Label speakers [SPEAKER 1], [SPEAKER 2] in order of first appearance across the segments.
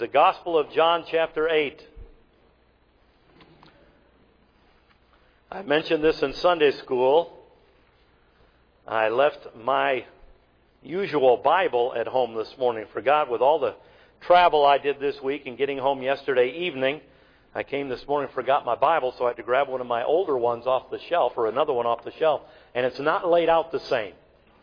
[SPEAKER 1] the Gospel of John chapter 8. I mentioned this in Sunday school. I left my usual Bible at home this morning. Forgot with all the travel I did this week and getting home yesterday evening. I came this morning and forgot my Bible, so I had to grab one of my older ones off the shelf or another one off the shelf. And it's not laid out the same.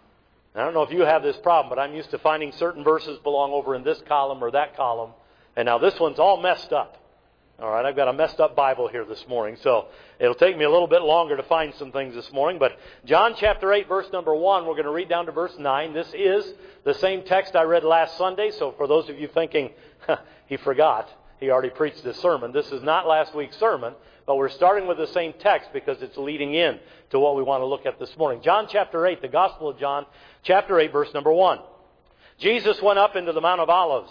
[SPEAKER 1] I don't know if you have this problem, but I'm used to finding certain verses belong over in this column or that column. And now this one's all messed up. All right, I've got a messed up Bible here this morning, so it'll take me a little bit longer to find some things this morning. But John chapter 8, verse number 1, we're going to read down to verse 9. This is the same text I read last Sunday, so for those of you thinking, he forgot, he already preached this sermon. This is not last week's sermon, but we're starting with the same text because it's leading in to what we want to look at this morning. John chapter 8, the Gospel of John, chapter 8, verse number 1. Jesus went up into the Mount of Olives.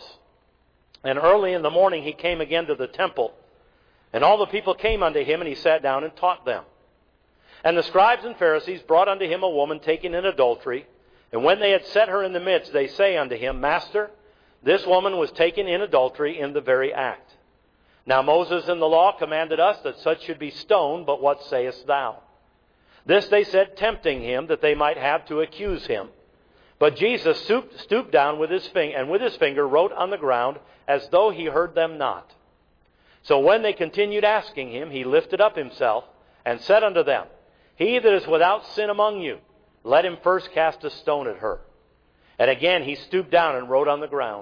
[SPEAKER 1] And early in the morning he came again to the temple. And all the people came unto him, and he sat down and taught them. And the scribes and Pharisees brought unto him a woman taken in adultery. And when they had set her in the midst, they say unto him, Master, this woman was taken in adultery in the very act. Now Moses in the law commanded us that such should be stoned, but what sayest thou? This they said, tempting him, that they might have to accuse him. But Jesus stooped down with his finger wrote on the ground, as though he heard them not. So when they continued asking him, he lifted up himself and said unto them, He that is without sin among you, let him first cast a stone at her. And again he stooped down and wrote on the ground.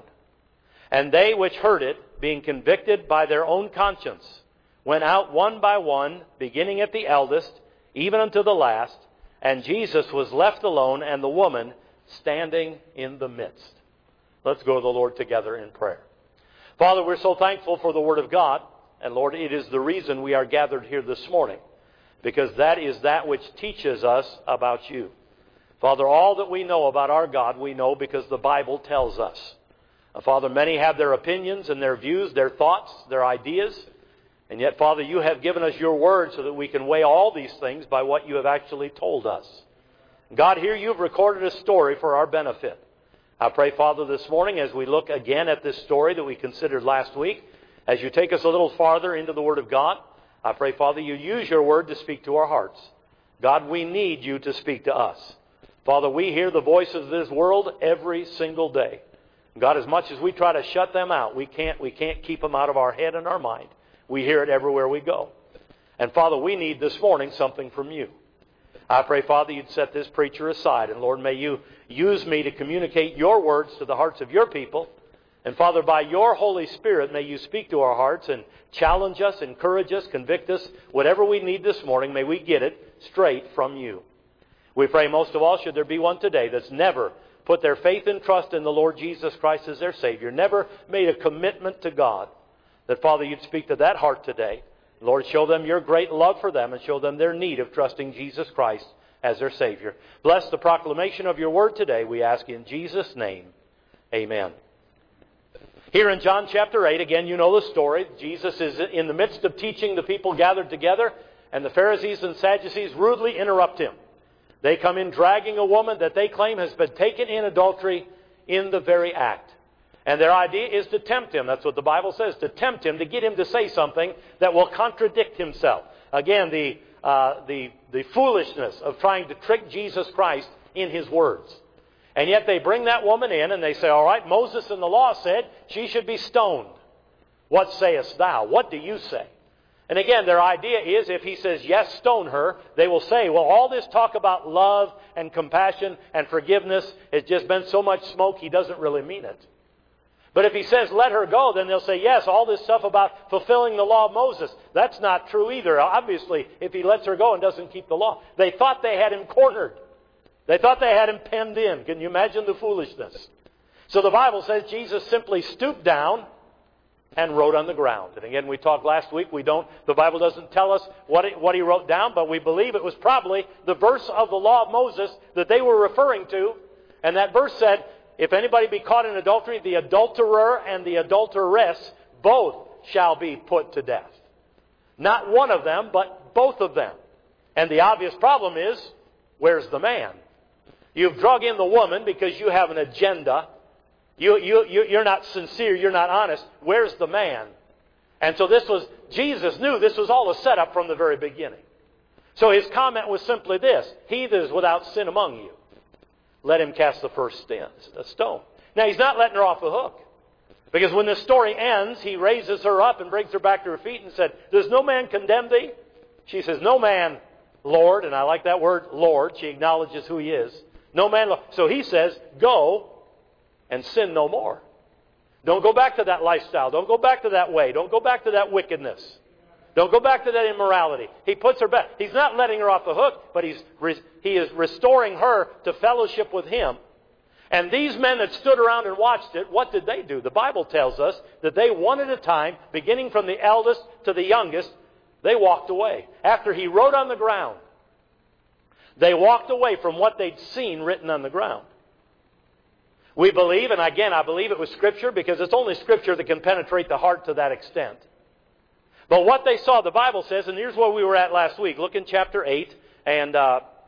[SPEAKER 1] And they which heard it, being convicted by their own conscience, went out one by one, beginning at the eldest, even unto the last. And Jesus was left alone, and the woman standing in the midst. Let's go to the Lord together in prayer. Father, we're so thankful for the Word of God. And Lord, it is the reason we are gathered here this morning. Because that is that which teaches us about you. Father, all that we know about our God, we know because the Bible tells us. Father, many have their opinions and their views, their thoughts, their ideas. And yet, Father, you have given us your Word so that we can weigh all these things by what you have actually told us. God, here you've recorded a story for our benefit. I pray, Father, this morning as we look again at this story that we considered last week, as you take us a little farther into the Word of God, I pray, Father, you use your Word to speak to our hearts. God, we need you to speak to us. Father, we hear the voices of this world every single day. God, as much as we try to shut them out, we can't keep them out of our head and our mind. We hear it everywhere we go. And Father, we need this morning something from you. I pray, Father, you'd set this preacher aside. And Lord, may you use me to communicate your words to the hearts of your people. And Father, by your Holy Spirit, may you speak to our hearts and challenge us, encourage us, convict us. Whatever we need this morning, may we get it straight from you. We pray most of all, should there be one today that's never put their faith and trust in the Lord Jesus Christ as their Savior, never made a commitment to God, that Father, you'd speak to that heart today. Lord, show them your great love for them and show them their need of trusting Jesus Christ as their Savior. Bless the proclamation of your word today, we ask in Jesus' name. Amen. Here in John chapter 8, again, you know the story. Jesus is in the midst of teaching the people gathered together, and the Pharisees and Sadducees rudely interrupt him. They come in dragging a woman that they claim has been taken in adultery in the very act. And their idea is to tempt him. That's what the Bible says, to tempt him, to get him to say something that will contradict himself. Again, the foolishness of trying to trick Jesus Christ in his words. And yet they bring that woman in and they say, all right, Moses in the law said she should be stoned. What sayest thou? What do you say? And again, their idea is if he says, yes, stone her, they will say, well, all this talk about love and compassion and forgiveness has just been so much smoke, he doesn't really mean it. But if he says, let her go, then they'll say, yes, all this stuff about fulfilling the law of Moses, that's not true either. Obviously, if he lets her go and doesn't keep the law. They thought they had him cornered. They thought they had him penned in. Can you imagine the foolishness? So the Bible says Jesus simply stooped down and wrote on the ground. And again, we talked last week, the Bible doesn't tell us what he wrote down, but we believe it was probably the verse of the law of Moses that they were referring to. And that verse said, if anybody be caught in adultery, the adulterer and the adulteress both shall be put to death. Not one of them, but both of them. And the obvious problem is, where's the man? You've drug in the woman because you have an agenda. You're not sincere. You're not honest. Where's the man? And so Jesus knew this was all a setup from the very beginning. So his comment was simply this: he that is without sin among you, let him cast the first stone. Now, he's not letting her off the hook. Because when the story ends, he raises her up and brings her back to her feet and said, does no man condemn thee? She says, no man, Lord. And I like that word, Lord. She acknowledges who he is. No man, Lord. So he says, go and sin no more. Don't go back to that lifestyle. Don't go back to that way. Don't go back to that wickedness. Don't go back to that immorality. He puts her back. He's not letting her off the hook, but he is restoring her to fellowship with him. And these men that stood around and watched it, what did they do? The Bible tells us that they, one at a time, beginning from the eldest to the youngest, they walked away. After he wrote on the ground, they walked away from what they'd seen written on the ground. We believe, and again, I believe it was Scripture, because it's only Scripture that can penetrate the heart to that extent. But what they saw, the Bible says, and here's where we were at last week. Look in chapter 8, and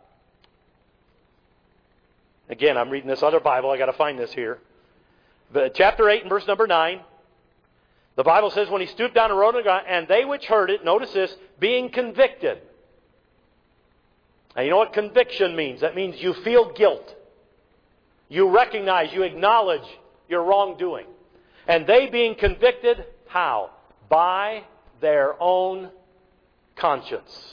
[SPEAKER 1] again, I'm reading this other Bible. I got to find this here. But chapter 8 and verse number 9. The Bible says, when he stooped down and wrote on the ground, and they which heard it, notice this, being convicted. Now, you know what conviction means? That means you feel guilt. You recognize, you acknowledge your wrongdoing. And they being convicted, how? By their own conscience.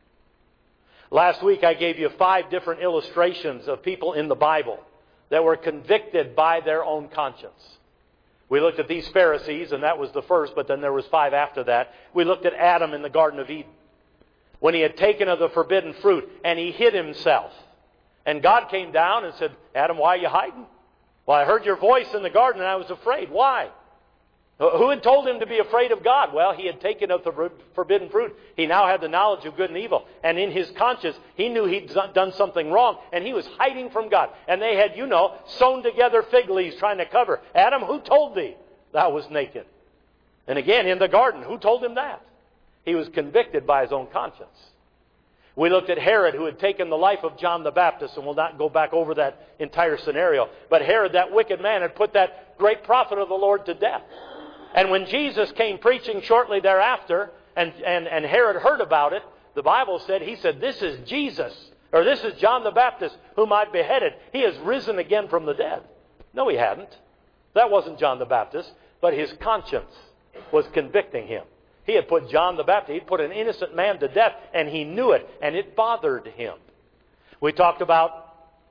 [SPEAKER 1] Last week I gave you 5 different illustrations of people in the Bible that were convicted by their own conscience. We looked at these Pharisees, and that was the first, but then there was 5 after that. We looked at Adam in the Garden of Eden, when he had taken of the forbidden fruit, and he hid himself. And God came down and said, Adam, why are you hiding? Well, I heard your voice in the garden, and I was afraid. Why? Who had told him to be afraid of God? Well, he had taken of the forbidden fruit. He now had the knowledge of good and evil. And in his conscience, he knew he'd done something wrong. And he was hiding from God. And they had, sewn together fig leaves trying to cover. Adam, who told thee thou was naked? And again, in the garden, who told him that? He was convicted by his own conscience. We looked at Herod, who had taken the life of John the Baptist, and we'll not go back over that entire scenario. But Herod, that wicked man, had put that great prophet of the Lord to death. And when Jesus came preaching shortly thereafter, and Herod heard about it, the Bible said, he said, this is Jesus, or this is John the Baptist, whom I beheaded. He has risen again from the dead. No, he hadn't. That wasn't John the Baptist, but his conscience was convicting him. He had put John the Baptist, he'd put an innocent man to death, and he knew it, and it bothered him. We talked about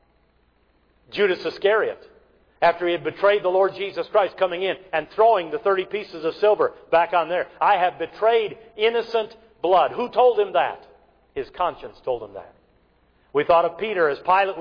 [SPEAKER 1] Judas Iscariot. After he had betrayed the Lord Jesus Christ, coming in and throwing the 30 pieces of silver back on there. I have betrayed innocent blood. Who told him that? His conscience told him that. We thought of Peter as Pilate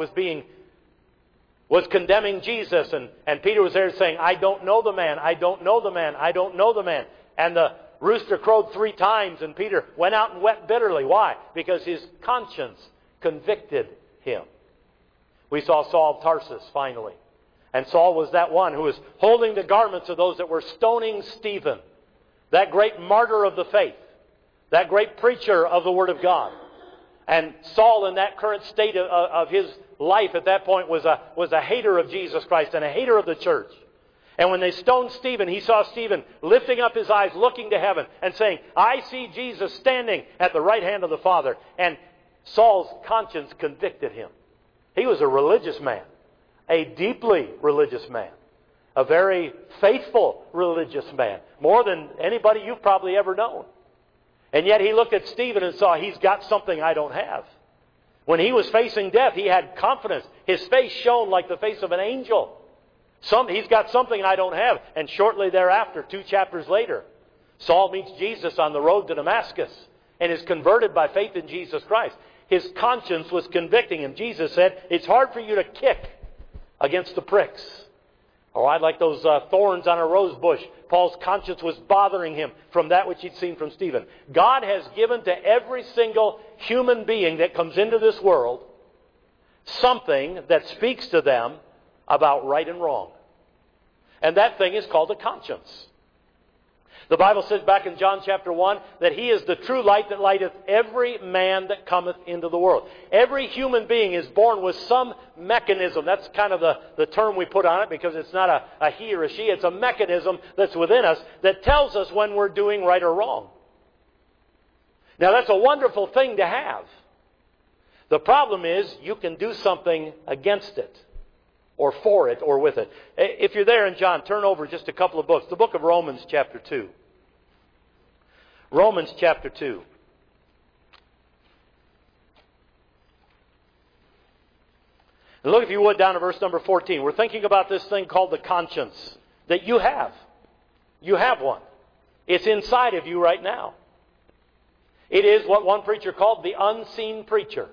[SPEAKER 1] was condemning Jesus, and Peter was there saying, I don't know the man, I don't know the man, I don't know the man. And the rooster crowed 3 times, and Peter went out and wept bitterly. Why? Because his conscience convicted him. We saw Saul of Tarsus finally. And Saul was that one who was holding the garments of those that were stoning Stephen, that great martyr of the faith, that great preacher of the Word of God. And Saul, in that current state of his life at that point, was a hater of Jesus Christ and a hater of the church. And when they stoned Stephen, he saw Stephen lifting up his eyes, looking to heaven, and saying, I see Jesus standing at the right hand of the Father. And Saul's conscience convicted him. He was a religious man. A deeply religious man. A very faithful religious man. More than anybody you've probably ever known. And yet he looked at Stephen and saw, he's got something I don't have. When he was facing death, he had confidence. His face shone like the face of an angel. He's got something I don't have. And shortly thereafter, 2 chapters later, Saul meets Jesus on the road to Damascus and is converted by faith in Jesus Christ. His conscience was convicting him. Jesus said, it's hard for you to kick against the pricks. Oh, I'd like those thorns on a rose bush. Paul's conscience was bothering him from that which he'd seen from Stephen. God has given to every single human being that comes into this world something that speaks to them about right and wrong. And that thing is called a conscience. The Bible says back in John chapter 1 that He is the true light that lighteth every man that cometh into the world. Every human being is born with some mechanism. That's kind of the term we put on it, because it's not a he or a she. It's a mechanism that's within us that tells us when we're doing right or wrong. Now that's a wonderful thing to have. The problem is you can do something against it, or for it, or with it. If you're there in John, turn over just a couple of books. The book of Romans chapter 2. Romans chapter 2. And look, if you would, down to verse number 14. We're thinking about this thing called the conscience that you have. You have one. It's inside of you right now. It is what one preacher called the unseen preacher.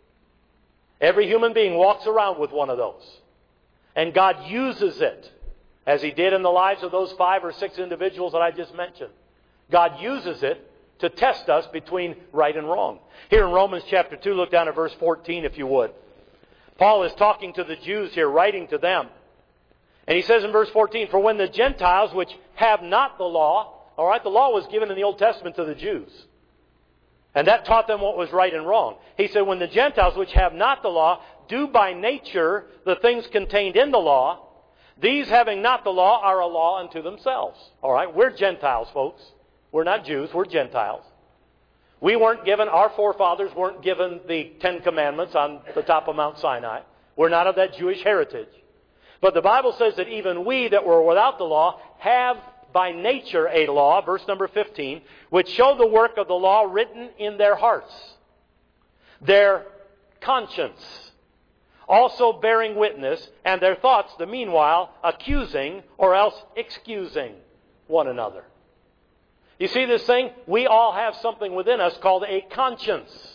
[SPEAKER 1] Every human being walks around with one of those. And God uses it, as He did in the lives of those 5 or 6 individuals that I just mentioned. God uses it to test us between right and wrong. Here in Romans chapter 2, look down at verse 14 if you would. Paul is talking to the Jews here, writing to them. And he says in verse 14, "For when the Gentiles which have not the law," all right, the law was given in the Old Testament to the Jews. And that taught them what was right and wrong. He said, "When the Gentiles which have not the law do by nature the things contained in the law, these having not the law are a law unto themselves." All right, we're Gentiles, folks. We're not Jews, we're Gentiles. We weren't given, our forefathers weren't given the 10 Commandments on the top of Mount Sinai. We're not of that Jewish heritage. But the Bible says that even we that were without the law have by nature a law, verse number 15, which show the work of the law written in their hearts, their conscience, also bearing witness, and their thoughts the meanwhile accusing or else excusing one another. You see this thing? We all have something within us called a conscience.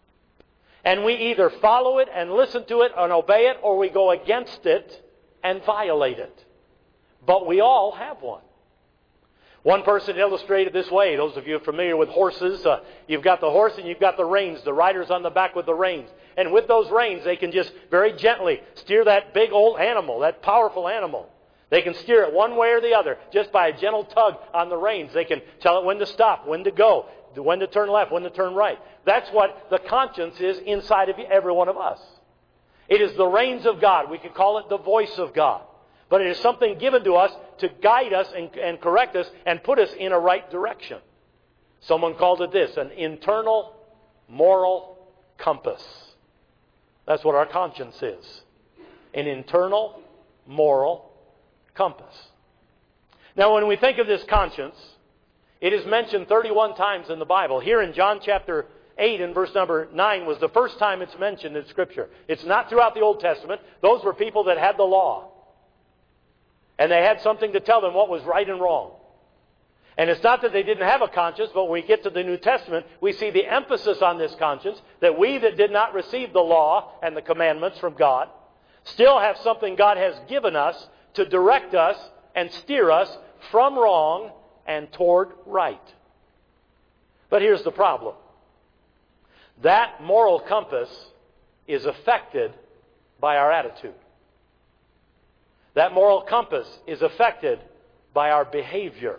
[SPEAKER 1] And we either follow it and listen to it and obey it, or we go against it and violate it. But we all have one. One person illustrated this way. Those of you familiar with horses, you've got the horse and you've got the reins. The rider's on the back with the reins. And with those reins, they can just very gently steer that big old animal, that powerful animal. They can steer it one way or the other just by a gentle tug on the reins. They can tell it when to stop, when to go, when to turn left, when to turn right. That's what the conscience is inside of every one of us. It is the reins of God. We could call it the voice of God. But it is something given to us to guide us and correct us and put us in a right direction. Someone called it this, an internal moral compass. That's what our conscience is. An internal moral compass. Now, when we think of this conscience, it is mentioned 31 times in the Bible. Here in John chapter 8 and verse number 9 was the first time it's mentioned in Scripture. It's not throughout the Old Testament. Those were people that had the law. And they had something to tell them what was right and wrong. And it's not that they didn't have a conscience, but when we get to the New Testament, we see the emphasis on this conscience, that we that did not receive the law and the commandments from God still have something God has given us to direct us and steer us from wrong and toward right. But here's the problem. That moral compass is affected by our attitude. That moral compass is affected by our behavior.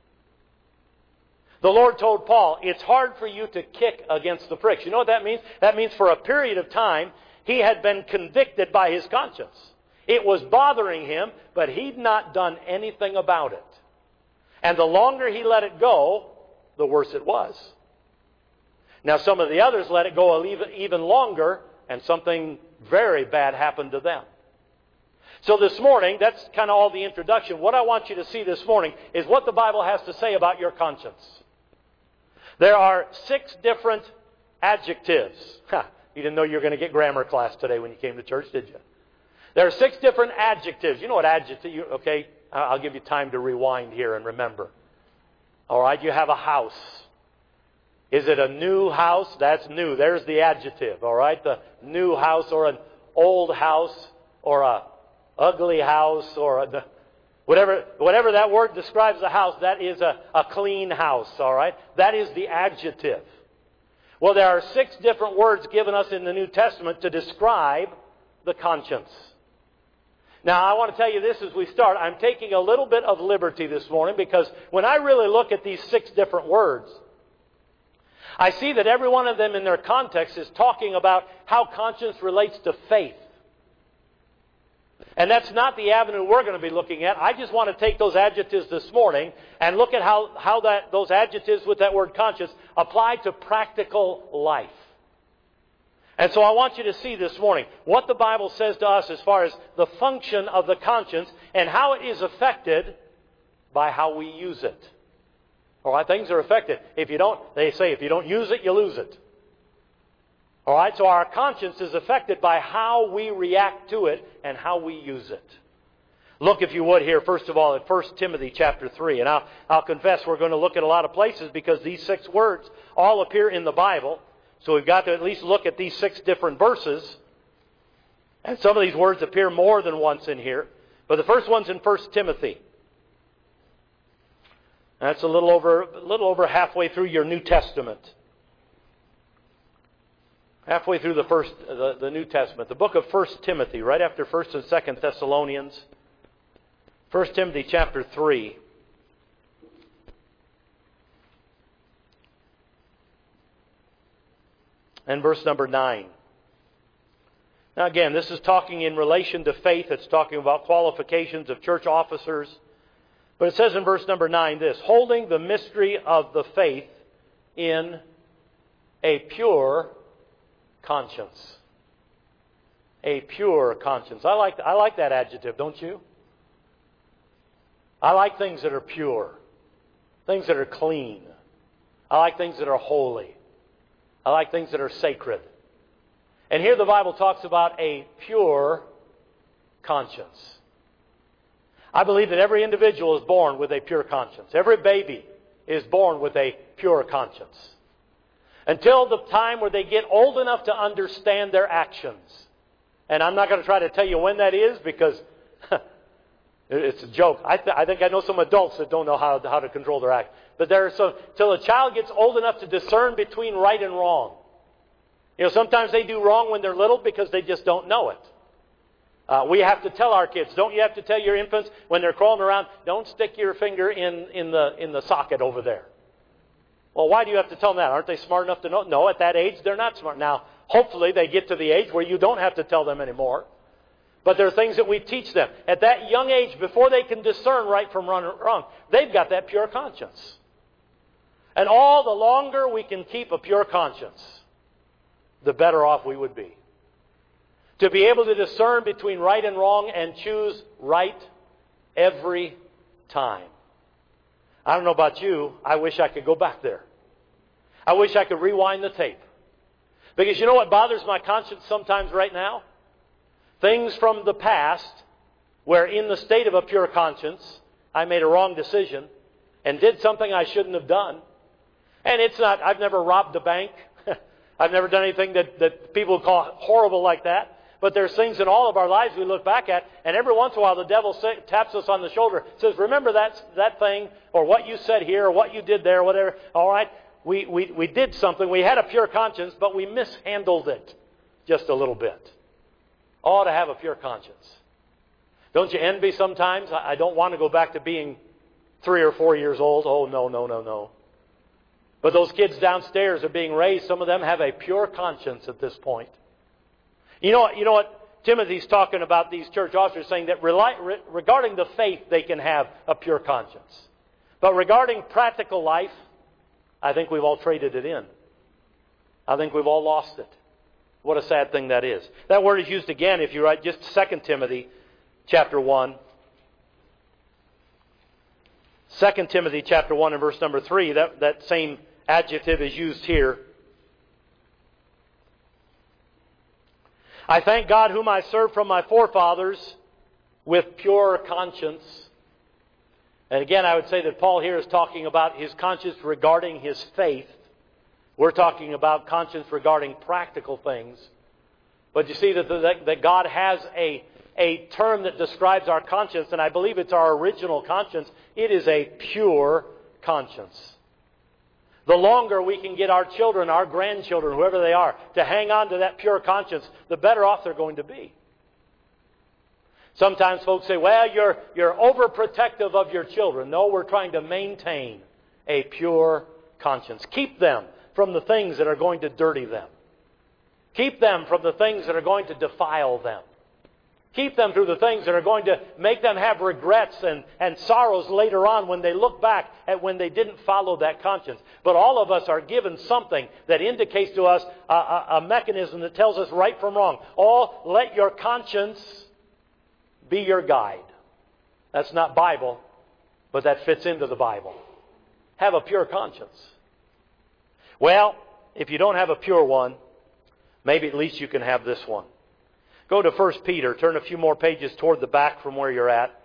[SPEAKER 1] The Lord told Paul, it's hard for you to kick against the pricks. You know what that means? That means for a period of time, he had been convicted by his conscience. It was bothering him, but he'd not done anything about it. And the longer he let it go, the worse it was. Now, some of the others let it go even longer, and something very bad happened to them. So this morning, that's kind of all the introduction. What I want you to see this morning is what the Bible has to say about your conscience. There are 6 different adjectives. You didn't know you were going to get grammar class today when you came to church, did you? There are 6 different adjectives. You know what adjective? Okay, I'll give you time to rewind here and remember. All right, you have a house. Is it a new house? That's new. There's the adjective. All right, the new house, or an old house, or a ugly house, or whatever that word describes a house, that is a clean house, all right? That is the adjective. Well, there are 6 different words given us in the New Testament to describe the conscience. Now, I want to tell you this as we start. I'm taking a little bit of liberty this morning because when I really look at these 6 different words, I see that every one of them in their context is talking about how conscience relates to faith. And that's not the avenue we're going to be looking at. I just want to take those adjectives this morning and look at how those adjectives with that word conscience apply to practical life. And so I want you to see this morning what the Bible says to us as far as the function of the conscience and how it is affected by how we use it. All right, things are affected. They say if you don't use it, you lose it. All right, so our conscience is affected by how we react to it and how we use it. Look, if you would, here, first of all, at 1 Timothy chapter 3. And I'll confess we're going to look at a lot of places because these 6 words all appear in the Bible. So we've got to at least look at these 6 different verses. And some of these words appear more than once in here. But the first one's in 1 Timothy. That's a little over halfway through your New Testament. Halfway through the New Testament. The book of 1 Timothy, right after 1 and 2 Thessalonians. 1 Timothy chapter 3. And verse number 9. Now again, this is talking in relation to faith. It's talking about qualifications of church officers. But it says in verse number 9 this: holding the mystery of the faith in a pure conscience. A pure conscience. I like that adjective, don't you? I like things that are pure. Things that are clean. I like things that are holy. I like things that are sacred. And here the Bible talks about a pure conscience. I believe that every individual is born with a pure conscience. Every baby is born with a pure conscience. Until the time where they get old enough to understand their actions. And I'm not going to try to tell you when that is because it's a joke. I think I know some adults that don't know how to control their actions. But till a child gets old enough to discern between right and wrong. You know, sometimes they do wrong when they're little because they just don't know it. We have to tell our kids. Don't you have to tell your infants when they're crawling around, don't stick your finger in the socket over there? Well, why do you have to tell them that? Aren't they smart enough to know? No, at that age, they're not smart. Now, hopefully they get to the age where you don't have to tell them anymore. But there are things that we teach them. At that young age, before they can discern right from wrong, they've got that pure conscience. And all the longer we can keep a pure conscience, the better off we would be. To be able to discern between right and wrong and choose right every time. I don't know about you, I wish I could go back there. I wish I could rewind the tape. Because you know what bothers my conscience sometimes right now? Things from the past where in the state of a pure conscience, I made a wrong decision and did something I shouldn't have done. And it's not, I've never robbed a bank. I've never done anything that people would call horrible like that. But there's things in all of our lives we look back at, and every once in a while the devil taps us on the shoulder, says, remember that thing, or what you said here, or what you did there, whatever. All right, we did something. We had a pure conscience, but we mishandled it just a little bit. Ought to have a pure conscience. Don't you envy sometimes? I don't want to go back to being 3 or 4 years old. Oh, no. But those kids downstairs are being raised. Some of them have a pure conscience at this point. You know what Timothy's talking about, these church officers saying that regarding the faith they can have a pure conscience. But regarding practical life, I think we've all traded it in. I think we've all lost it. What a sad thing that is. That word is used again if you write just 2 Timothy chapter 1. 2 Timothy chapter 1 and verse number 3, that same adjective is used here. I thank God whom I serve from my forefathers with pure conscience. And again, I would say that Paul here is talking about his conscience regarding his faith. We're talking about conscience regarding practical things. But you see that God has a term that describes our conscience, and I believe it's our original conscience. It is a pure conscience. The longer we can get our children, our grandchildren, whoever they are, to hang on to that pure conscience, the better off they're going to be. Sometimes folks say, well, you're overprotective of your children. No, we're trying to maintain a pure conscience. Keep them from the things that are going to dirty them. Keep them from the things that are going to defile them. Keep them through the things that are going to make them have regrets and sorrows later on when they look back at when they didn't follow that conscience. But all of us are given something that indicates to us a mechanism that tells us right from wrong. Oh, let your conscience be your guide. That's not Bible, but that fits into the Bible. Have a pure conscience. Well, if you don't have a pure one, maybe at least you can have this one. Go to 1 Peter. Turn a few more pages toward the back from where you're at.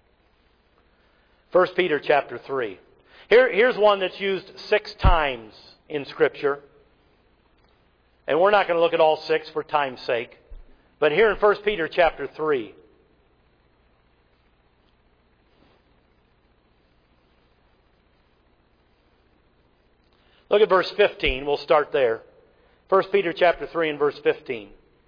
[SPEAKER 1] 1 Peter chapter 3. Here's one that's used 6 times in Scripture. And we're not going to look at all 6 for time's sake. But here in 1 Peter chapter 3. Look at verse 15. We'll start there. 1 Peter chapter 3 and verse 15.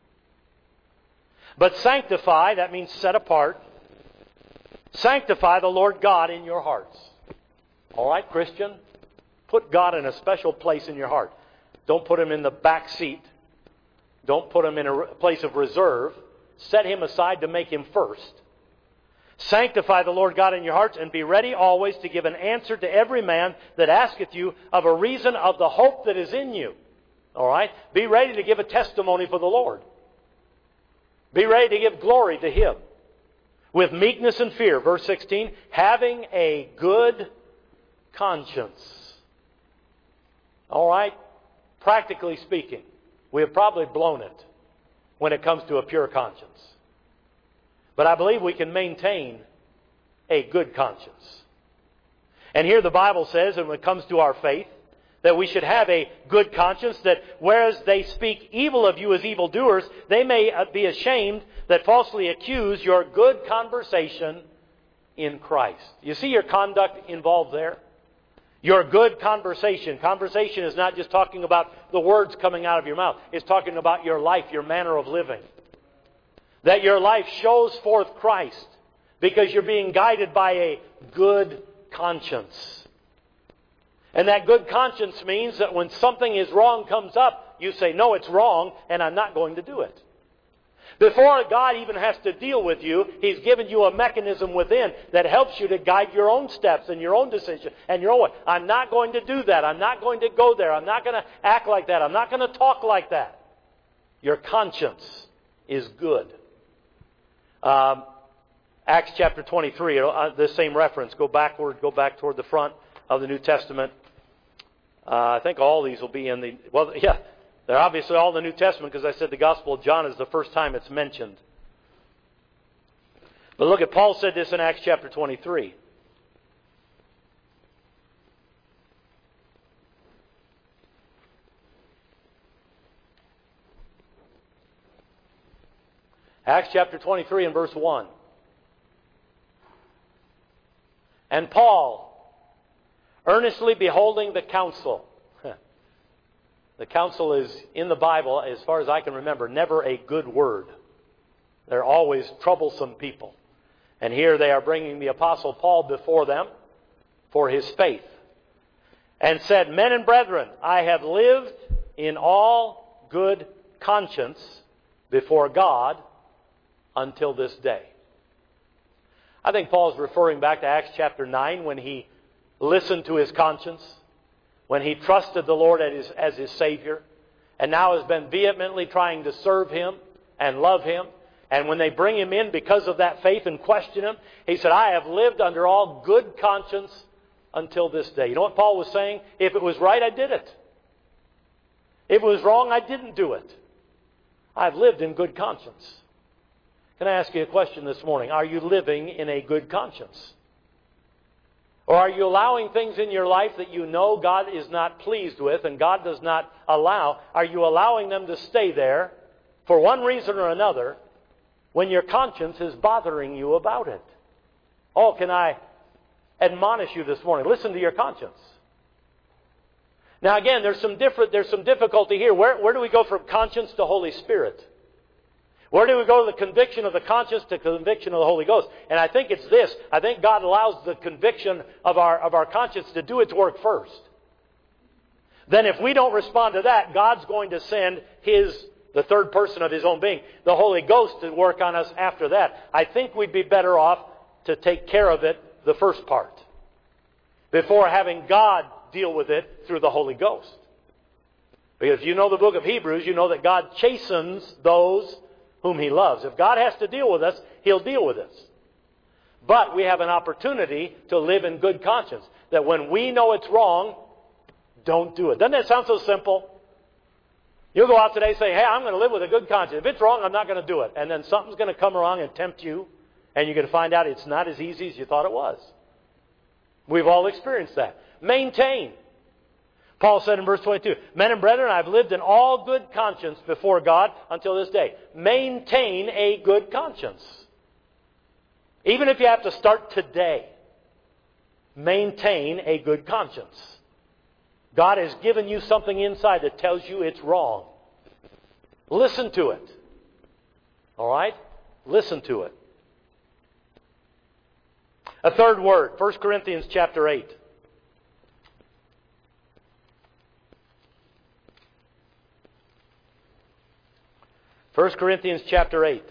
[SPEAKER 1] But sanctify, that means set apart. Sanctify the Lord God in your hearts. All right, Christian? Put God in a special place in your heart. Don't put Him in the back seat. Don't put Him in a place of reserve. Set Him aside to make Him first. Sanctify the Lord God in your hearts, and be ready always to give an answer to every man that asketh you of a reason of the hope that is in you. All right? Be ready to give a testimony for the Lord. Be ready to give glory to Him. With meekness and fear. Verse 16. Having a good conscience. All right? Practically speaking, we have probably blown it when it comes to a pure conscience. But I believe we can maintain a good conscience. And here the Bible says, and when it comes to our faith, that we should have a good conscience, that whereas they speak evil of you as evildoers, they may be ashamed that falsely accuse your good conversation in Christ. You see your conduct involved there? Your good conversation. Conversation is not just talking about the words coming out of your mouth. It's talking about your life, your manner of living. That your life shows forth Christ because you're being guided by a good conscience. And that good conscience means that when something is wrong comes up, you say, no, it's wrong, and I'm not going to do it. Before God even has to deal with you, He's given you a mechanism within that helps you to guide your own steps and your own decision and your own way. I'm not going to do that. I'm not going to go there. I'm not going to act like that. I'm not going to talk like that. Your conscience is good. Acts chapter 23, the same reference. Go back toward the front of the New Testament. I think all these will be in the... Well, yeah, they're obviously all in the New Testament because I said the Gospel of John is the first time it's mentioned. But look at, Paul said this in Acts chapter 23. Acts chapter 23 and verse 1. And Paul, earnestly beholding the council. The council is, in the Bible, as far as I can remember, never a good word. They're always troublesome people. And here they are bringing the Apostle Paul before them for his faith. And said, Men and brethren, I have lived in all good conscience before God until this day. I think Paul is referring back to Acts chapter 9 when he listened to his conscience, when he trusted the Lord as his Savior, and now has been vehemently trying to serve Him and love Him. And when they bring him in because of that faith and question him, he said, I have lived under all good conscience until this day. You know what Paul was saying? If it was right, I did it. If it was wrong, I didn't do it. I've lived in good conscience. Can I ask you a question this morning? Are you living in a good conscience? Or are you allowing things in your life that you know God is not pleased with and God does not allow? Are you allowing them to stay there for one reason or another when your conscience is bothering you about it? Oh, can I admonish you this morning? Listen to your conscience. Now again, there's some difficulty here. Where do we go from conscience to Holy Spirit? Where do we go to the conviction of the conscience to conviction of the Holy Ghost? And I think it's this. I think God allows the conviction of our conscience to do its work first. Then if we don't respond to that, God's going to send the third person of His own being, the Holy Ghost, to work on us after that. I think we'd be better off to take care of it, the first part, before having God deal with it through the Holy Ghost. Because if you know the book of Hebrews, you know that God chastens those whom He loves. If God has to deal with us, He'll deal with us. But we have an opportunity to live in good conscience. That when we know it's wrong, don't do it. Doesn't that sound so simple? You'll go out today and say, hey, I'm going to live with a good conscience. If it's wrong, I'm not going to do it. And then something's going to come along and tempt you, and you're going to find out it's not as easy as you thought it was. We've all experienced that. Maintain. Paul said in verse 22, Men and brethren, I've lived in all good conscience before God until this day. Maintain a good conscience. Even if you have to start today, maintain a good conscience. God has given you something inside that tells you it's wrong. Listen to it. All right? Listen to it. A third word, 1 Corinthians chapter 8. 1 Corinthians chapter 8.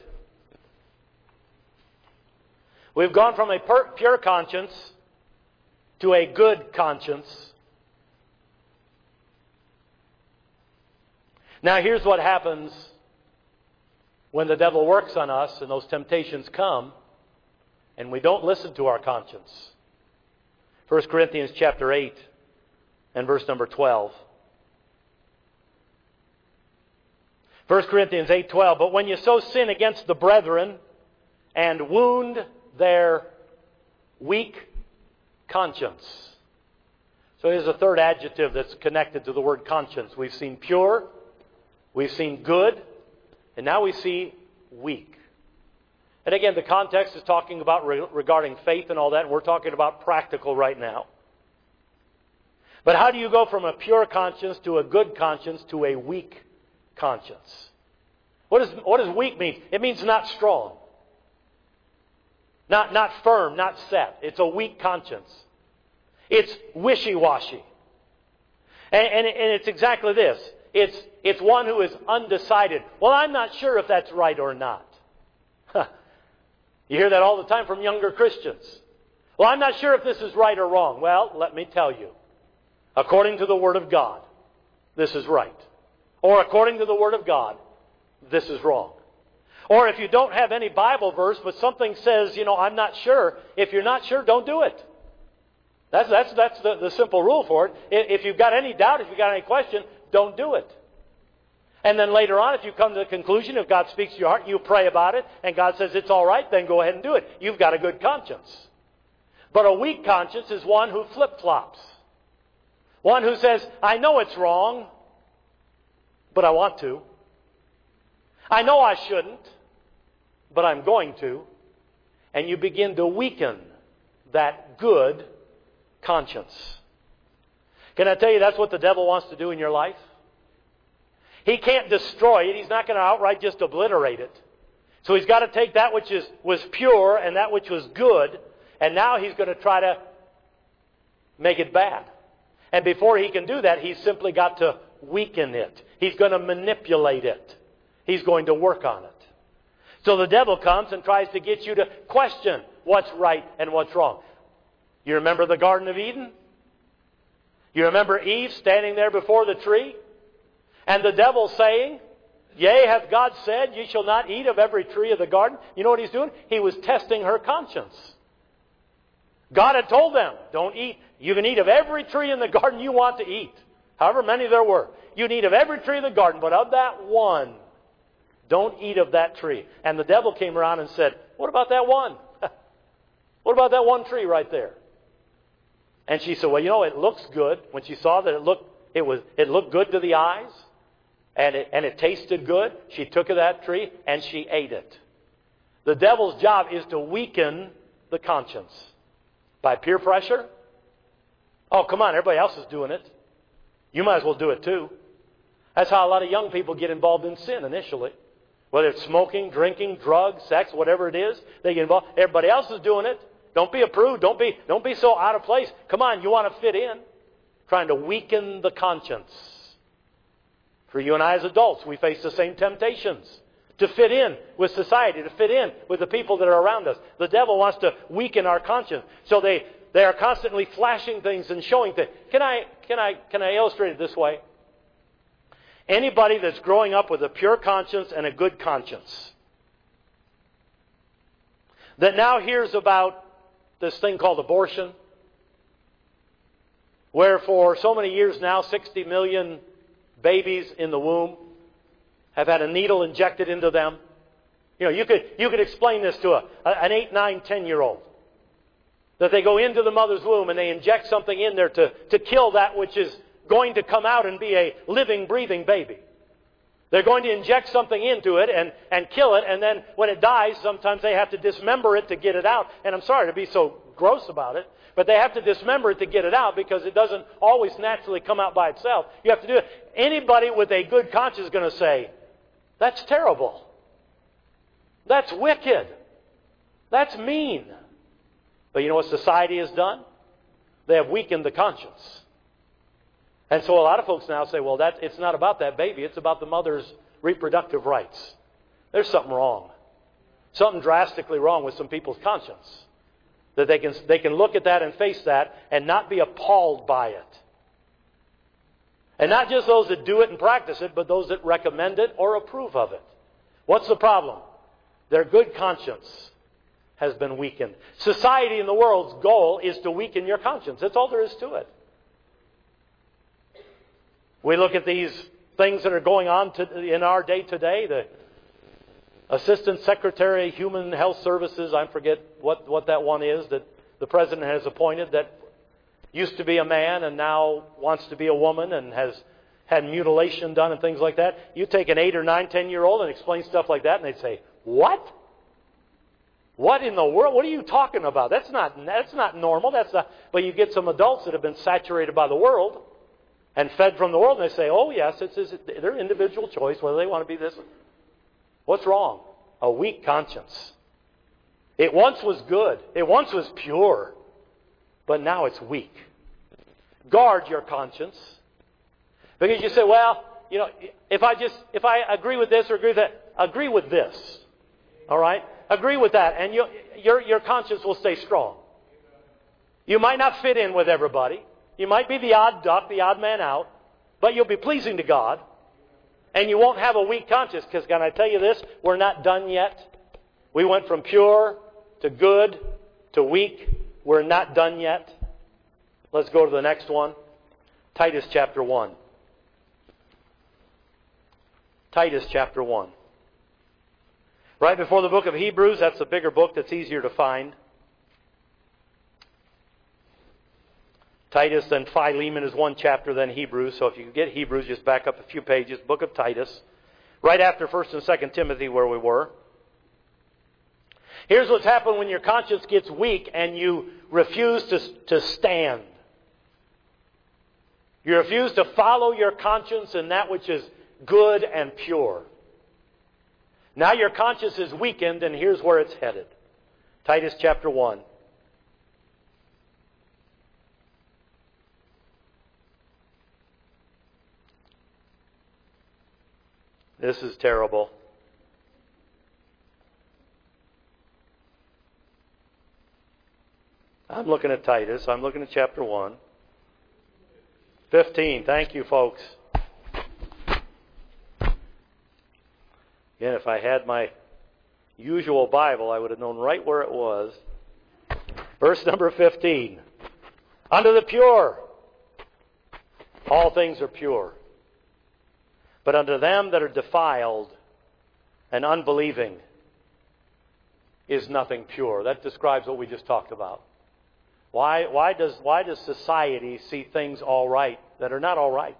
[SPEAKER 1] We've gone from a pure conscience to a good conscience. Now here's what happens when the devil works on us and those temptations come and we don't listen to our conscience. 1 Corinthians chapter 8 and verse number 12. 1 Corinthians 8:12, But when you so sin against the brethren and wound their weak conscience. So here's a third adjective that's connected to the word conscience. We've seen pure, we've seen good, and now we see weak. And again, the context is talking about regarding faith and all that, and we're talking about practical right now. But how do you go from a pure conscience to a good conscience to a weak conscience? What does weak mean? It means not strong. Not firm, not set. It's a weak conscience. It's wishy-washy. And it's exactly this. It's one who is undecided. Well, I'm not sure if that's right or not. You hear that all the time from younger Christians. Well, I'm not sure if this is right or wrong. Well, let me tell you. According to the Word of God, this is right. Or according to the Word of God, this is wrong. Or if you don't have any Bible verse, but something says, I'm not sure. If you're not sure, don't do it. That's the simple rule for it. If you've got any doubt, if you've got any question, don't do it. And then later on, if you come to the conclusion, if God speaks to your heart, you pray about it, and God says it's all right, then go ahead and do it. You've got a good conscience. But a weak conscience is one who flip-flops. One who says, I know it's wrong, but I want to. I know I shouldn't, but I'm going to. And you begin to weaken that good conscience. Can I tell you that's what the devil wants to do in your life? He can't destroy it. He's not going to outright just obliterate it. So he's got to take that which was pure and that which was good, and now he's going to try to make it bad. And before he can do that, he's simply got to weaken it. He's going to manipulate it. He's going to work on it. So the devil comes and tries to get you to question what's right and what's wrong. You remember the Garden of Eden? You remember Eve standing there before the tree? And the devil saying, Yea, hath God said, Ye shall not eat of every tree of the garden? You know what he's doing? He was testing her conscience. God had told them, don't eat. You can eat of every tree in the garden you want to eat. However many there were. You can eat of every tree in the garden, but of that one, don't eat of that tree. And the devil came around and said, what about that one? What about that one tree right there? And she said, well, it looks good. When she saw that it looked good to the eyes, and it tasted good, she took of that tree and she ate it. The devil's job is to weaken the conscience. By peer pressure? Oh, come on, everybody else is doing it. You might as well do it too. That's how a lot of young people get involved in sin initially. Whether it's smoking, drinking, drugs, sex, whatever it is, they get involved. Everybody else is doing it. Don't be a prude. Don't be so out of place. Come on, you want to fit in. Trying to weaken the conscience. For you and I as adults, we face the same temptations. To fit in with society, to fit in with the people that are around us. The devil wants to weaken our conscience. So they are constantly flashing things and showing things. Can I illustrate it this way? Anybody that's growing up with a pure conscience and a good conscience, that now hears about this thing called abortion, where for so many years now, 60 million babies in the womb have had a needle injected into them. You know, you could explain this to an 8, 9, 10-year-old. That they go into the mother's womb and they inject something in there to kill that which is going to come out and be a living, breathing baby. They're going to inject something into it and kill it, and then when it dies, sometimes they have to dismember it to get it out. And I'm sorry to be so gross about it, but they have to dismember it to get it out because it doesn't always naturally come out by itself. You have to do it. Anybody with a good conscience is going to say, that's terrible. That's wicked. That's mean. But you know what society has done? They have weakened the conscience. And so a lot of folks now say, well, it's not about that baby. It's about the mother's reproductive rights. There's something wrong. Something drastically wrong with some people's conscience. That they can look at that and face that and not be appalled by it. And not just those that do it and practice it, but those that recommend it or approve of it. What's the problem? Their good conscience has been weakened. Society in the world's goal is to weaken your conscience. That's all there is to it. We look at these things that are going on in our day today. The Assistant Secretary of Human Health Services, I forget what that one is, that the President has appointed, that used to be a man and now wants to be a woman and has had mutilation done and things like that. You take an 8 or 9, 10-year-old and explain stuff like that and they'd say, what? What in the world? What are you talking about? That's not normal. But you get some adults that have been saturated by the world and fed from the world, and they say, oh yes, it's their individual choice whether they want to be this. What's wrong? A weak conscience. It once was good. It once was pure. But now it's weak. Guard your conscience. Because you say, well, you know, if I agree with this or agree with that, agree with this. All right? Agree with that, and your conscience will stay strong. You might not fit in with everybody. You might be the odd duck, the odd man out, but you'll be pleasing to God, and you won't have a weak conscience, because can I tell you this? We're not done yet. We went from pure to good to weak. We're not done yet. Let's go to the next one. Titus chapter 1. Titus chapter 1. Right before the book of Hebrews, that's the bigger book that's easier to find. Titus and Philemon is one chapter, then Hebrews. So if you can get Hebrews, just back up a few pages. Book of Titus. Right after 1 and 2 Timothy, where we were. Here's what's happened when your conscience gets weak and you refuse to stand. You refuse to follow your conscience in that which is good and pure. Now your conscience is weakened, and here's where it's headed. Titus chapter 1. This is terrible. I'm looking at Titus. I'm looking at chapter 1. 15. Thank you, folks. Again, if I had my usual Bible, I would have known right where it was. Verse number 15. Unto the pure, all things are pure. But unto them that are defiled and unbelieving is nothing pure. That describes what we just talked about. Why does society see things all right that are not all right?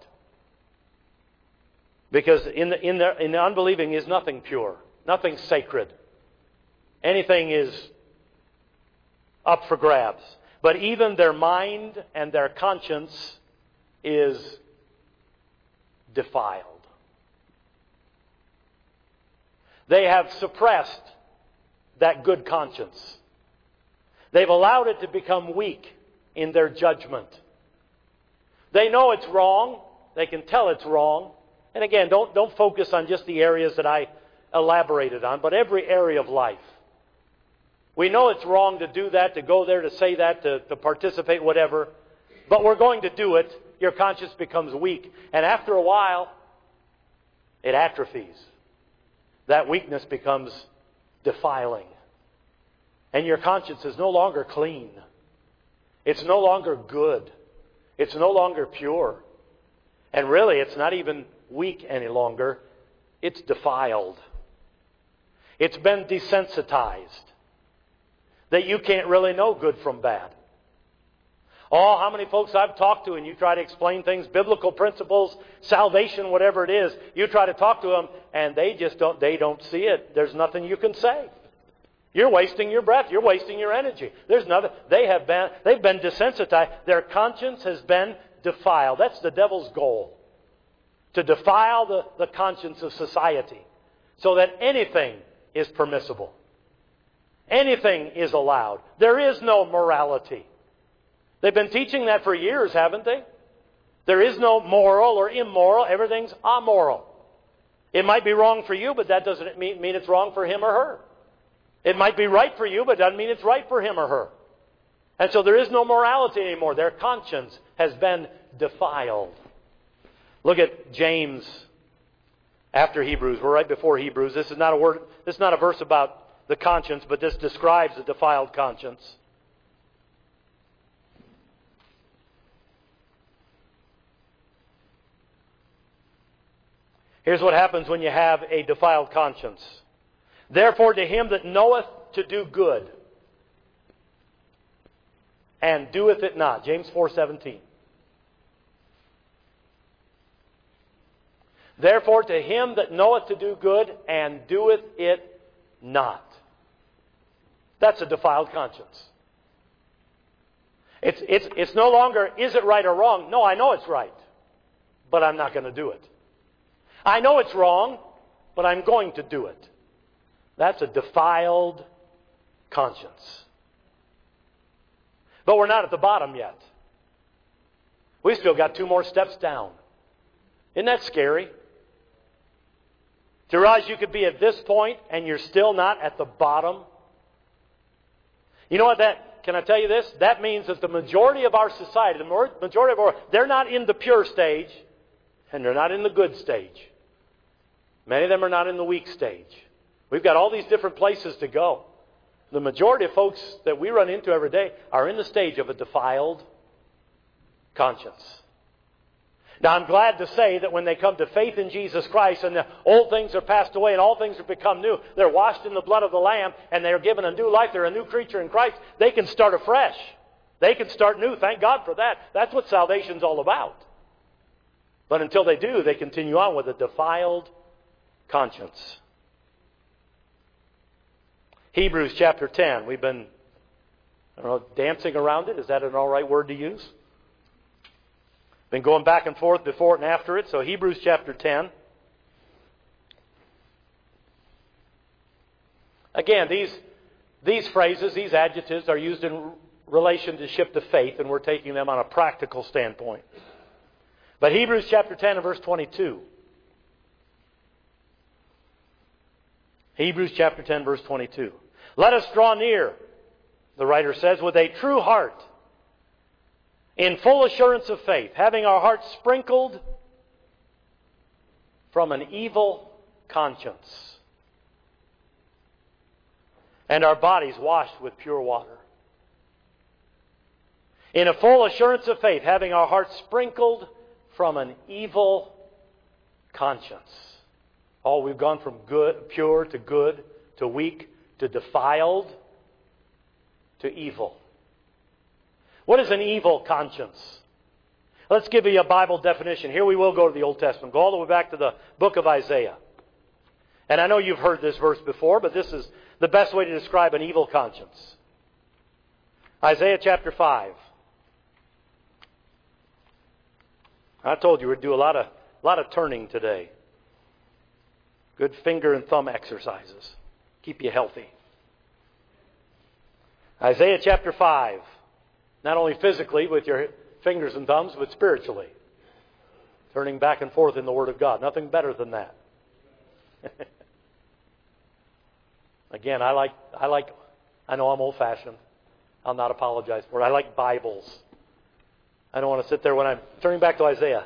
[SPEAKER 1] Because in the unbelieving is nothing pure, nothing sacred. Anything is up for grabs. But even their mind and their conscience is defiled. They have suppressed that good conscience. They've allowed it to become weak in their judgment. They know it's wrong. They can tell it's wrong. And again, don't focus on just the areas that I elaborated on, but every area of life. We know it's wrong to do that, to go there, to say that, to participate, whatever. But we're going to do it. Your conscience becomes weak. And after a while, it atrophies. That weakness becomes defiling. And your conscience is no longer clean. It's no longer good. It's no longer pure. And really, it's not even weak any longer. It's defiled. It's been desensitized. That you can't really know good from bad. Oh, how many folks I've talked to and you try to explain things, biblical principles, salvation, whatever it is, you try to talk to them and they don't see it. There's nothing you can say. You're wasting your breath. You're wasting your energy. There's nothing. They've been desensitized. Their conscience has been defiled. That's the devil's goal. To defile the conscience of society so that anything is permissible. Anything is allowed. There is no morality. They've been teaching that for years, haven't they? There is no moral or immoral. Everything's amoral. It might be wrong for you, but that doesn't mean it's wrong for him or her. It might be right for you, but doesn't mean it's right for him or her. And so there is no morality anymore. Their conscience has been defiled. Look at James after Hebrews. We're right before Hebrews. This is not a verse about the conscience, but this describes the defiled conscience. Here's what happens when you have a defiled conscience. Therefore, to him that knoweth to do good, and doeth it not. James 4:17. Therefore, to him that knoweth to do good, and doeth it not. That's a defiled conscience. It's no longer, is it right or wrong? No, I know it's right, but I'm not going to do it. I know it's wrong, but I'm going to do it. That's a defiled conscience. But we're not at the bottom yet. We still got 2 more steps down. Isn't that scary? To realize you could be at this point and you're still not at the bottom. You know what can I tell you this? That means that the majority of our society, they're not in the pure stage and they're not in the good stage. Many of them are not in the weak stage. We've got all these different places to go. The majority of folks that we run into every day are in the stage of a defiled conscience. Now, I'm glad to say that when they come to faith in Jesus Christ and the old things are passed away and all things have become new, they're washed in the blood of the Lamb and they're given a new life, they're a new creature in Christ, they can start afresh. They can start new. Thank God for that. That's what salvation's all about. But until they do, they continue on with a defiled conscience. Hebrews chapter 10. We've been, dancing around it. Is that an all right word to use? Been going back and forth before it and after it. So Hebrews chapter 10. Again, these phrases, these adjectives are used in relationship to faith, and we're taking them on a practical standpoint. But Hebrews chapter 10 and verse 22. Hebrews chapter 10 verse 22. Let us draw near, the writer says, with a true heart, in full assurance of faith, having our hearts sprinkled from an evil conscience, and our bodies washed with pure water. In a full assurance of faith, having our hearts sprinkled from an evil conscience. Oh, we've gone from pure to good, to weak, to defiled, to evil. What is an evil conscience? Let's give you a Bible definition. Here we will go to the Old Testament. Go all the way back to the book of Isaiah. And I know you've heard this verse before, but this is the best way to describe an evil conscience. Isaiah chapter 5. I told you we'd do a lot of turning today. Good finger and thumb exercises. Keep you healthy. Isaiah chapter 5. Not only physically with your fingers and thumbs, but spiritually. Turning back and forth in the Word of God. Nothing better than that. Again, I know I'm old-fashioned. I'll not apologize for it. I like Bibles. I don't want to sit there when I'm turning back to Isaiah.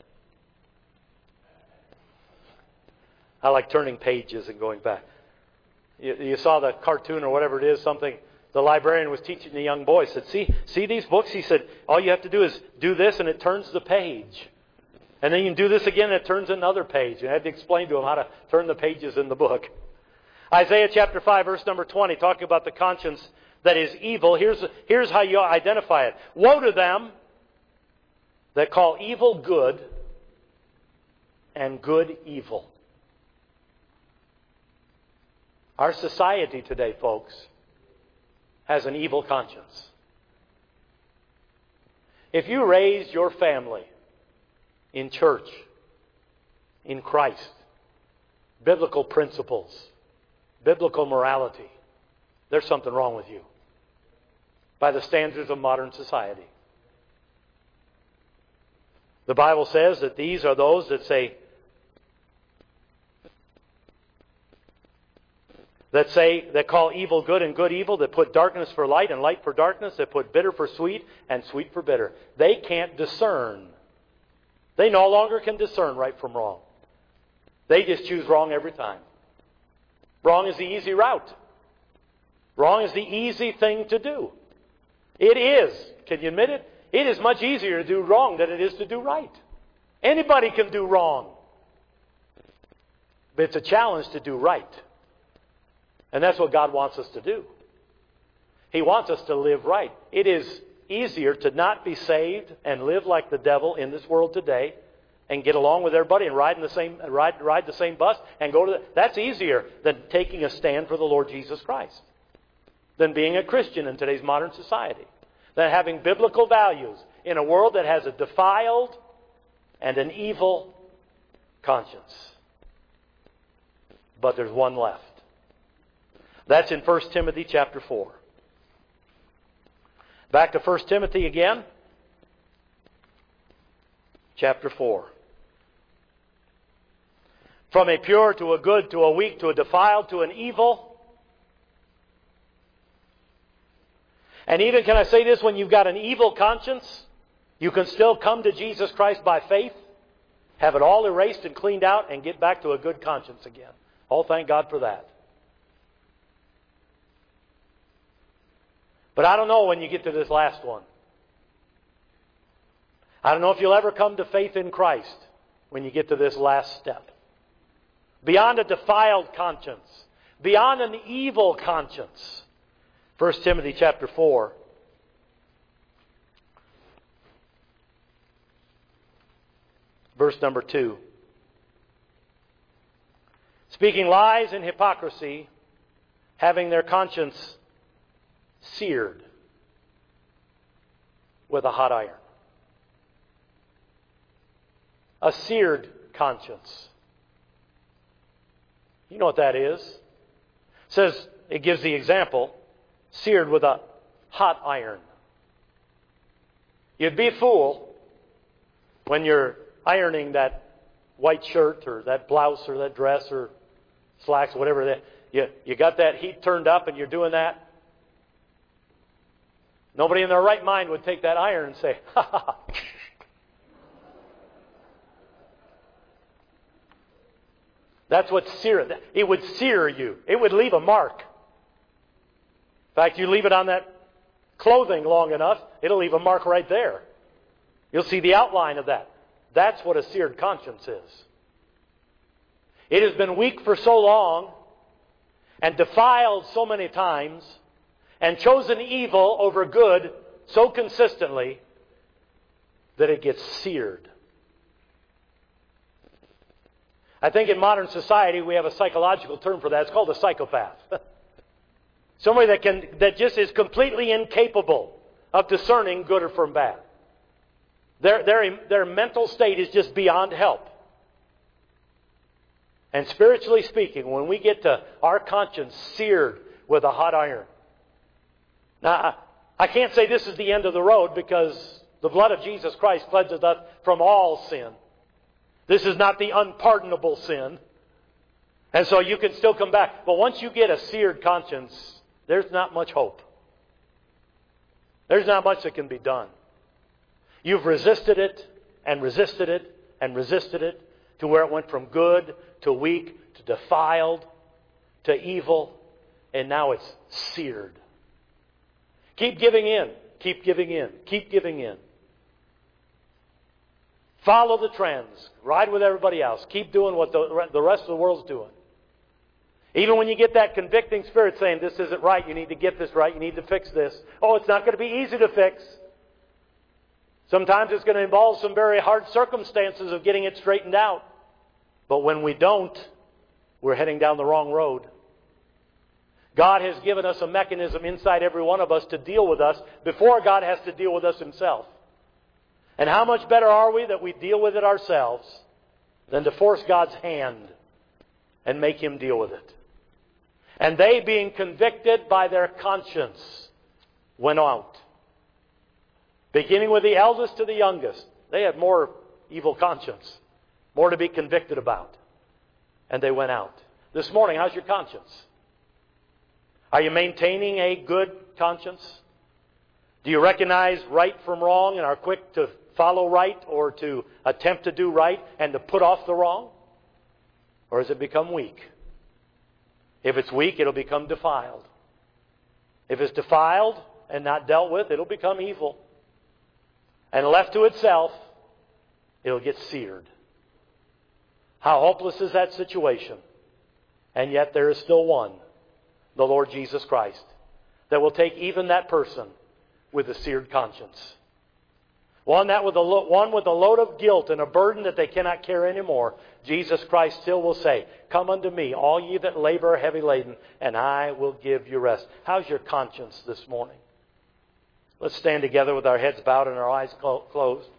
[SPEAKER 1] I like turning pages and going back. You saw the cartoon or whatever it is, something the librarian was teaching the young boy. He said, see these books? He said, all you have to do is do this and it turns the page. And then you can do this again and it turns another page. And I had to explain to him how to turn the pages in the book. Isaiah chapter 5, verse number 20, talking about the conscience that is evil. Here's how you identify it. Woe to them that call evil good and good evil. Our society today, folks, has an evil conscience. If you raised your family in church, in Christ, biblical principles, biblical morality, there's something wrong with you by the standards of modern society. The Bible says that these are those that call evil good and good evil, that put darkness for light and light for darkness, that put bitter for sweet and sweet for bitter. They can't discern. They no longer can discern right from wrong. They just choose wrong every time. Wrong is the easy route. Wrong is the easy thing to do. It is. Can you admit it? It is much easier to do wrong than it is to do right. Anybody can do wrong. But it's a challenge to do right. And that's what God wants us to do. He wants us to live right. It is easier to not be saved and live like the devil in this world today and get along with everybody and ride the same bus and go to that's easier than taking a stand for the Lord Jesus Christ. Than being a Christian in today's modern society. Than having biblical values in a world that has a defiled and an evil conscience. But there's one left. That's in 1 Timothy chapter 4. Back to 1 Timothy again. Chapter 4. From a pure to a good to a weak to a defiled to an evil. And even, can I say this, when you've got an evil conscience, you can still come to Jesus Christ by faith, have it all erased and cleaned out, and get back to a good conscience again. Oh, thank God for that. But I don't know when you get to this last one. I don't know if you'll ever come to faith in Christ when you get to this last step. Beyond a defiled conscience. Beyond an evil conscience. 1 Timothy chapter 4. Verse number 2. Speaking lies and hypocrisy, having their conscience seared with a hot iron. A seared conscience. You know what that is? It says, it gives the example, seared with a hot iron. You'd be a fool when you're ironing that white shirt or that blouse or that dress or slacks, whatever that. You got that heat turned up and you're doing that. Nobody in their right mind would take that iron and say, ha ha ha. That's what sear. It would sear you. It would leave a mark. In fact, you leave it on that clothing long enough, it'll leave a mark right there. You'll see the outline of that. That's what a seared conscience is. It has been weak for so long and defiled so many times and chosen evil over good so consistently that it gets seared. I think in modern society we have a psychological term for that. It's called a psychopath. Somebody that just is completely incapable of discerning good or from bad. Their mental state is just beyond help. And spiritually speaking, when we get to our conscience seared with a hot iron. Now, I can't say this is the end of the road because the blood of Jesus Christ cleanses us from all sin. This is not the unpardonable sin. And so you can still come back. But once you get a seared conscience, there's not much hope. There's not much that can be done. You've resisted it and resisted it and resisted it to where it went from good to weak to defiled to evil, and now it's seared. Keep giving in. Keep giving in. Keep giving in. Follow the trends. Ride with everybody else. Keep doing what the rest of the world's doing. Even when you get that convicting spirit saying, this isn't right, you need to get this right, you need to fix this. Oh, it's not going to be easy to fix. Sometimes it's going to involve some very hard circumstances of getting it straightened out. But when we don't, we're heading down the wrong road. God has given us a mechanism inside every one of us to deal with us before God has to deal with us Himself. And how much better are we that we deal with it ourselves than to force God's hand and make Him deal with it? And they, being convicted by their conscience, went out. Beginning with the eldest to the youngest. They had more evil conscience. More to be convicted about. And they went out. This morning, how's your conscience? Are you maintaining a good conscience? Do you recognize right from wrong and are quick to follow right or to attempt to do right and to put off the wrong? Or has it become weak? If it's weak, it'll become defiled. If it's defiled and not dealt with, it'll become evil. And left to itself, it'll get seared. How hopeless is that situation? And yet there is still one, the Lord Jesus Christ, that will take even that person with a seared conscience. One with a load of guilt and a burden that they cannot carry anymore. Jesus Christ still will say, come unto me, all ye that labor are heavy laden, and I will give you rest. How's your conscience this morning? Let's stand together with our heads bowed and our eyes closed.